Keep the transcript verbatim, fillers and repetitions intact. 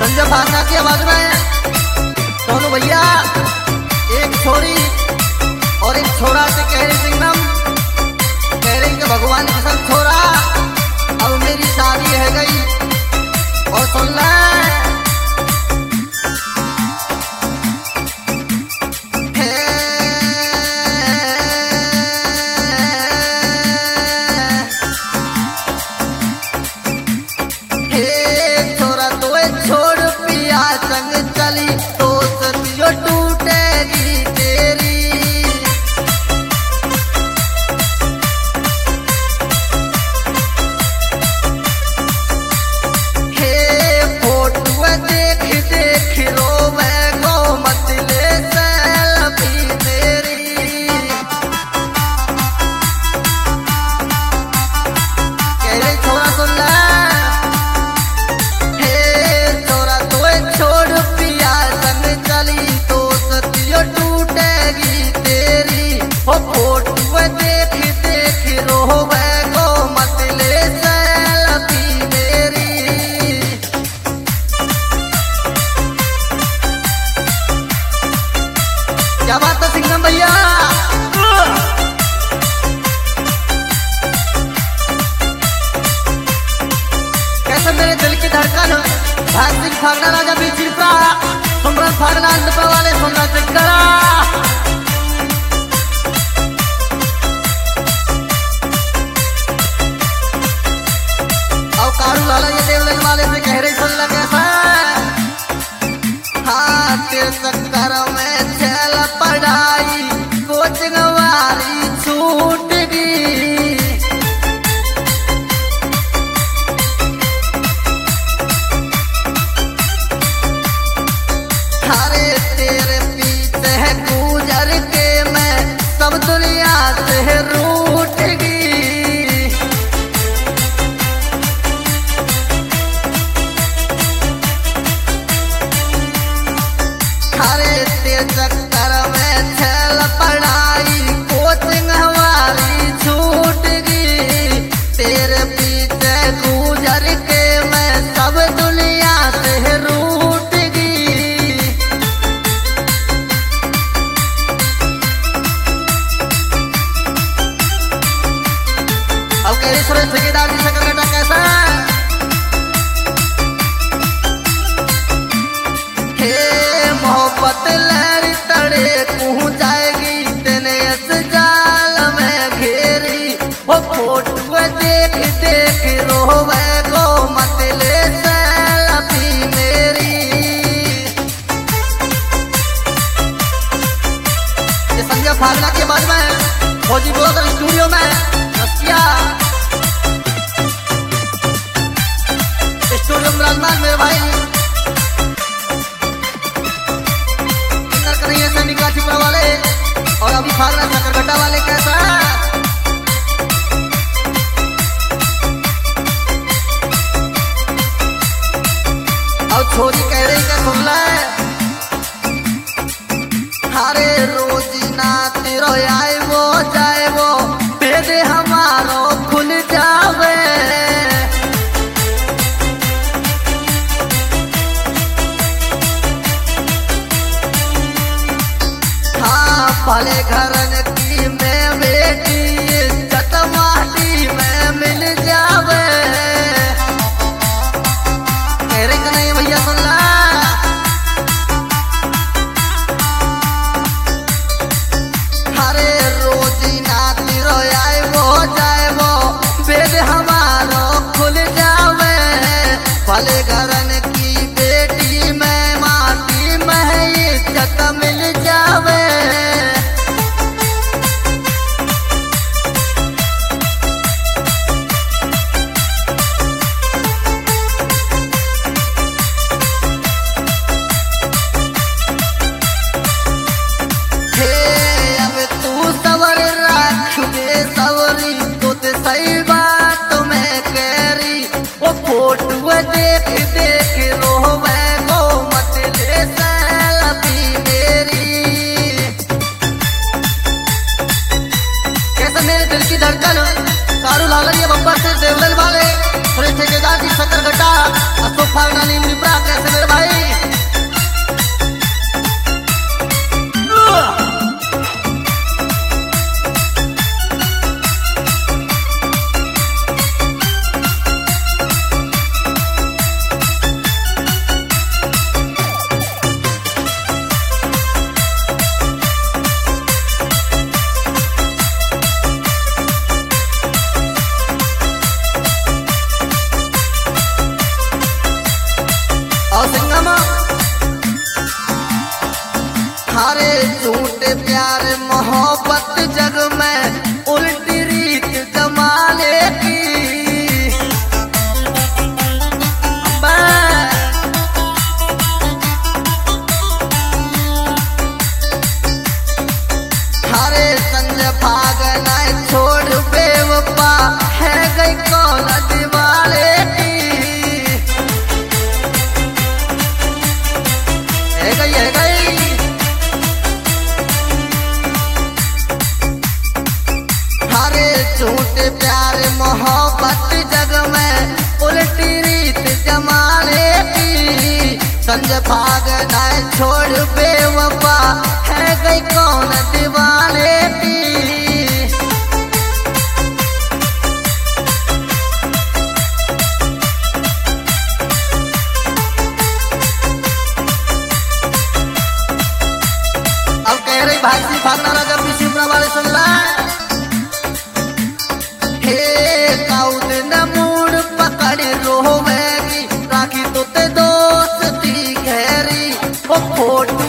संजय भाषा की आवाज में दोनों भैया एक छोरी और एक छोरा से कह रहे सिंगम कह रहे कि भगवान के संग छोरा अब मेरी शादी है गई। और सुन ले फागना राजा भी चिपरा सुमरन फागना अंत वाले सुमरन से करा और कारू लाला ये देवलन वाले से कह रही सुन ल कैसा हाँ तेरे चक्कर में चल पढ़ाई कोचिंग वाली छूट गई। दुनिया से रूठ गई हरे ते चक्कर में छल पढ़ाई कोचिंग हमारी छूट गई। तेरे पीछे गुजर के मैं सब दुनिया से रूठ गई। अब कह रही सुरेश ठेकेदार जी से करना कैसा हे मोहब्बत लहरी तड़े कहूँ जाएगी तेने इस जाल में घेरी। वो फोटो देख देख रोवे को मत ले सेल्फी मेरी। ये संजय फागला के बाद में फौजी ब्रदर स्टूडियो में स्टूडियो में राजमान मेरे भाई कन्हैया से निकाल छिपरा वाले और अभी फागना सकरगड्ढा वाले कैसा और छोरी कह रही का सुन ले हरे रोजी ना तेरो आए वो जाए वो दे हमारो खुल जावे। हाँ भले घरन की में बेटी इज्जत माटी में मिल जावे। कह रहे कि नहीं भैया सुन ला हरे रोजी ना तिरो आए वो जाए वो बेद हमारो खुल जावे। भले घरन की बेटी में माटी में इज्जत मिल जावे। सही बात मैं कह रही वो फोटो देख देख रोवे को मत ले सेल्फी मेरी। कैसे मेरे दिल की धड़कन कारू लाला ये बब्बर से देवलन वाले सुरेश ठेकेदार जी सकरगड्ढा अशोक फागना नीम कैसे मेरे भाई हारे झूठ प्यार मोहब्बत जग में उल्टी रीत जमाने की। हारे संग भागना छोड़ बेवफा है गई कौन दीवाने की। है गई है गई झूठ प्यार मोहब्बत जग में उल्टी रीत जमाने की। संग भागना छोड़ बेवफा है गई कौन दीवाने की। अब कह रही भाई सी भागना राजा पीछे अपना वाले सुन ला। हे काउद न मूड पकड़ रोवेगी राखी तो ते दोस्ती गहरी वो फोटो